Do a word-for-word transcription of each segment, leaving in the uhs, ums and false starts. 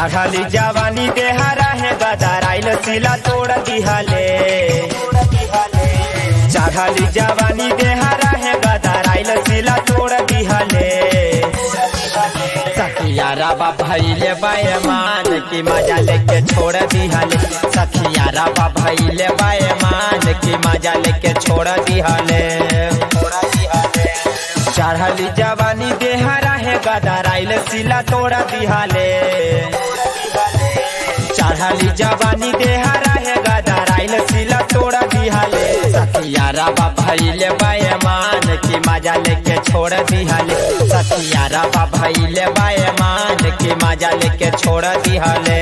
चढ़ली जवानी देहरा है गदराइल सिला तोड़ दिहले। चढ़ली जवानी देहरा है गदराइल सिला तोड़ दिहले। सखियारा बा भैले बैमान की मजा लेके छोड़ दिहले। सखियारा बा भैले बैमान की मजा लेके छोड़ दिहले। चढ़ली जवानी देहरा है गदराइल सिला तोड़ दिहले। चढ़ली जवानी देहरा है गदराइल सिला तोड़ दिहले। सखियारा बा भैले बैमान की मजा लेके छोड़ दिहले। सखियारा बा भैले बैमान की मजा लेके छोड़ दिहले।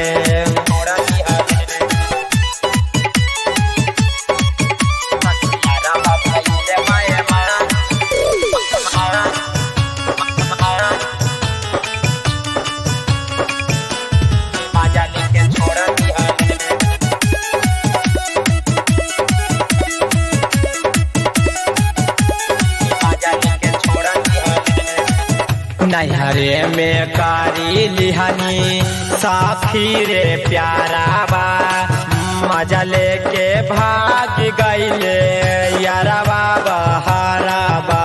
नैहरे में कारी लिहानी साखी रे प्यारा बा। मजा लेके भाग गईले यारबा बहारा बा।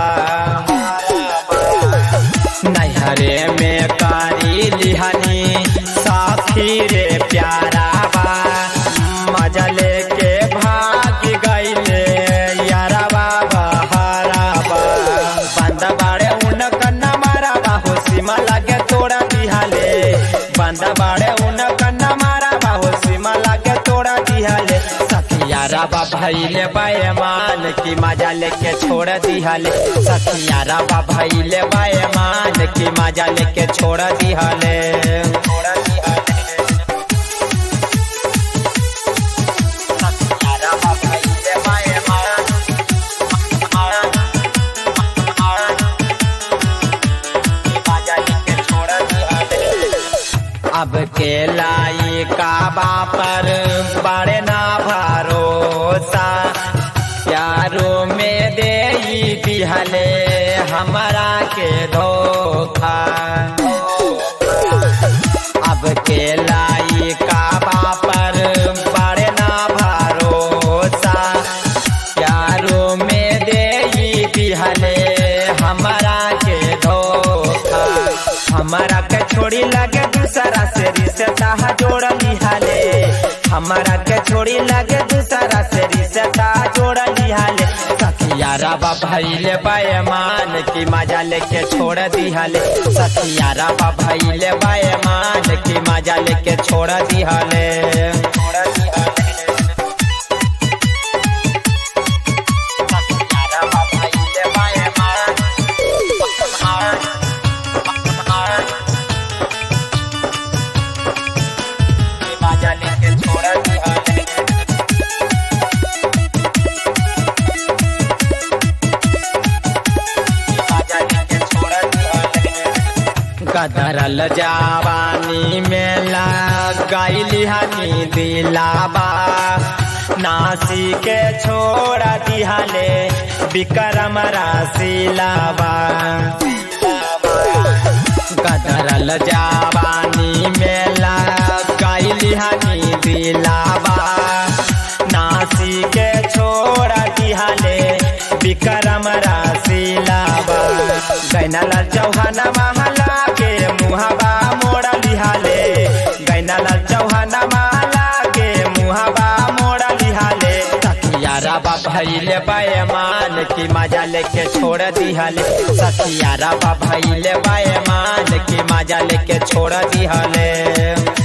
नैहरे में कारी लिहानी साखी रे प्यारा बा। मजा लेके भाग गईले यारबा बहारा बा। बंद बाड़े उन कन्ना मारा बाहो सीमा लागे तोड़ा दिहाले। बंद बाड़े उन कन्ना मारा बाहो सीमा लागे तोड़ा दिहाले। सखियारा बा भैले बैमान की मजा लेके छोड़ दिहाले। सखियारा बा भैले बैमान की मजा लेके छोड़ दिहाले। अब के लाई काबा पर बड़े ना भरोसा। प्यारो में दे दिहले हमारा के धोखा। अब के लाई काबा पर बड़े ना भरोसा। प्यारो में दे दिहले हमारा के धोखा। हमारा के छोड़ी लगे दूसरा से रिश्ता जोड़ लिहाले। हमारा के छोड़ी लगे दूसरा से रिश्ता जोड़ लिहाले। सखियारा बा भैले बैमान की मजा लेके छोड़ दिहाले। सखियारा बा भैले बैमान की मजा लेके छोड़ दिहाले। गदरल जवानी में लगाइली हनी दिलाबा। नासी के छोड़ दिहाले विक्रम रासिलाबा। गदरल जवानी में लगाइली हनी दिलाबा। नासी के छोड़ दिहाले विक्रम रासिलाबा। गैनल चौहान महला के मुहाबा मोड़ लिहाले। गैनल चौहान महला के मुहाबा मोड़ लिहाले। सखियारा बा भैले बैमान की मजा लेके छोड़ दिहाले। सखियारा बा भैले बैमान की मजा लेके छोड़ दिहाले।